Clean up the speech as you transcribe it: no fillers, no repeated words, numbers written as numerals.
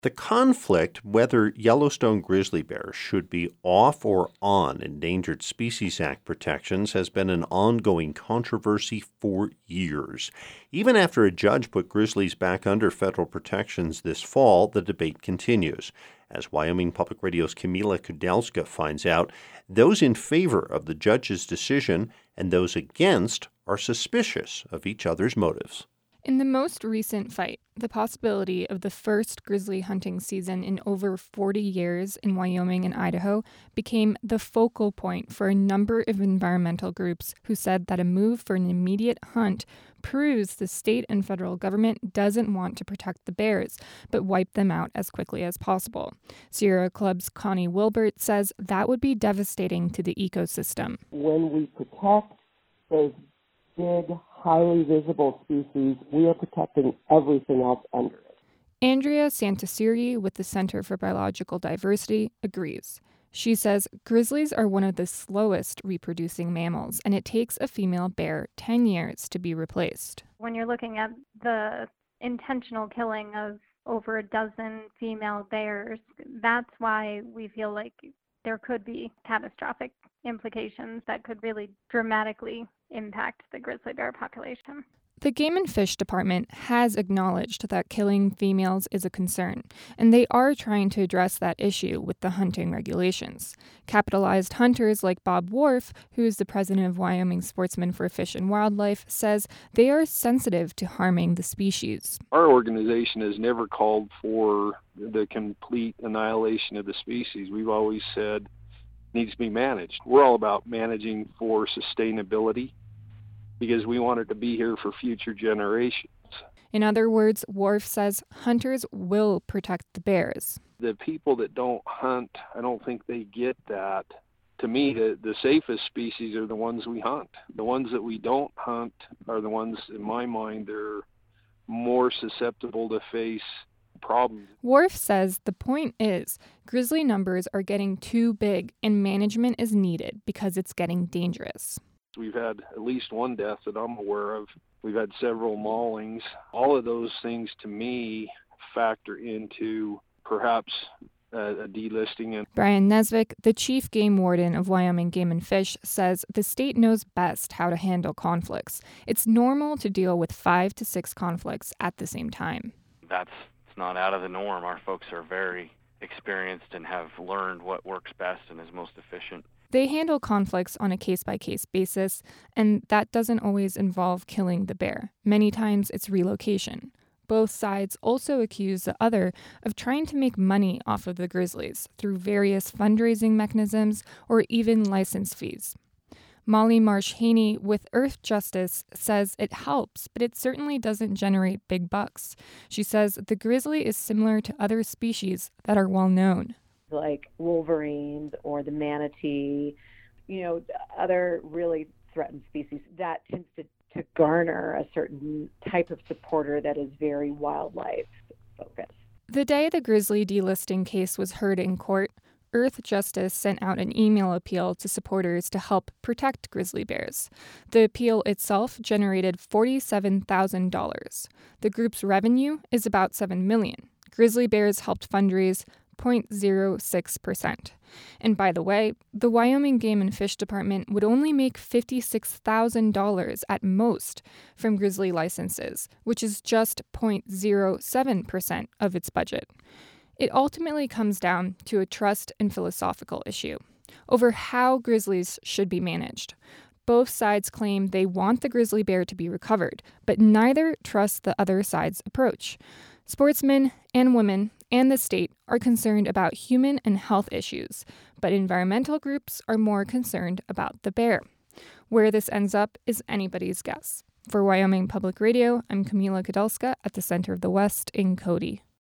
The conflict whether Yellowstone grizzly bears should be off or on Endangered Species Act protections has been an ongoing controversy for years. Even after a judge put grizzlies back under federal protections this fall, the debate continues. As Wyoming Public Radio's Camila Kudelska finds out, those in favor of the judge's decision and those against are suspicious of each other's motives. In the most recent fight, the possibility of the first grizzly hunting season in over 40 years in Wyoming and Idaho became the focal point for a number of environmental groups who said that a move for an immediate hunt proves the state and federal government doesn't want to protect the bears, but wipe them out as quickly as possible. Sierra Club's Connie Wilbert says that would be devastating to the ecosystem. When we protect those big, highly visible species, we are protecting everything else under it. Andrea Santasiri with the Center for Biological Diversity agrees. She says grizzlies are one of the slowest reproducing mammals, and it takes a female bear 10 years to be replaced. When you're looking at the intentional killing of over a dozen female bears, that's why we feel like there could be catastrophic implications that could really dramatically impact the grizzly bear population. The Game and Fish Department has acknowledged that killing females is a concern, and they are trying to address that issue with the hunting regulations. Capitalized hunters like Bob Wharf, who is the president of Wyoming Sportsmen for Fish and Wildlife, says they are sensitive to harming the species. Our organization has never called for the complete annihilation of the species. We've always said it needs to be managed. We're all about managing for sustainability, because we want it to be here for future generations. In other words, Wharf says hunters will protect the bears. The people that don't hunt, I don't think they get that. To me, the safest species are the ones we hunt. The ones that we don't hunt are the ones, in my mind, they're more susceptible to face problems. Wharf says the point is grizzly numbers are getting too big and management is needed because it's getting dangerous. We've had at least one death that I'm aware of. We've had several maulings. All of those things, to me, factor into perhaps a delisting. Brian Nesvik, the chief game warden of Wyoming Game and Fish, says the state knows best how to handle conflicts. It's normal to deal with 5 to 6 conflicts at the same time. It's not out of the norm. Our folks are very experienced and have learned what works best and is most efficient. They handle conflicts on a case-by-case basis, and that doesn't always involve killing the bear. Many times it's relocation. Both sides also accuse the other of trying to make money off of the grizzlies through various fundraising mechanisms or even license fees. Molly Marsh-Haney with Earth Justice says it helps, but it certainly doesn't generate big bucks. She says the grizzly is similar to other species that are well known, like wolverines or the manatee, other really threatened species. That tends to garner a certain type of supporter that is very wildlife focused. The day the grizzly delisting case was heard in court, Earth Justice sent out an email appeal to supporters to help protect grizzly bears. The appeal itself generated $47,000. The group's revenue is about $7 million. Grizzly bears helped fundraise 0.06%. And by the way, the Wyoming Game and Fish Department would only make $56,000 at most from grizzly licenses, which is just 0.07% of its budget. It ultimately comes down to a trust and philosophical issue over how grizzlies should be managed. Both sides claim they want the grizzly bear to be recovered, but neither trusts the other side's approach. Sportsmen and women and the state are concerned about human and health issues, but environmental groups are more concerned about the bear. Where this ends up is anybody's guess. For Wyoming Public Radio, I'm Camila Kudelska at the Center of the West in Cody.